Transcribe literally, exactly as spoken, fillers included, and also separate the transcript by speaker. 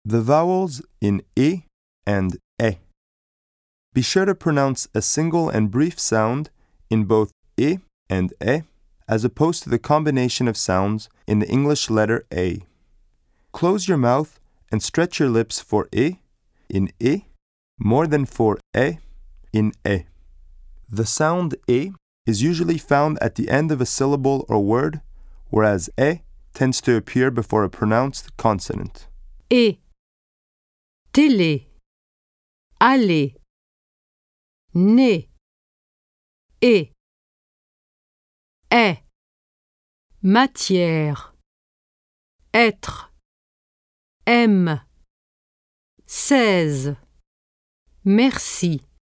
Speaker 1: The vowels in I and E. Be sure to pronounce a single and brief sound in both I and E, as opposed to the combination of sounds in the English letter A. Close your mouth and stretch your lips for I in I, more than for E in E. The sound I is usually found at the end of a syllable or word, whereas E tends to appear before a pronounced consonant.
Speaker 2: Et, télé, aller, né, et, est, matière, être, aime, seize, merci.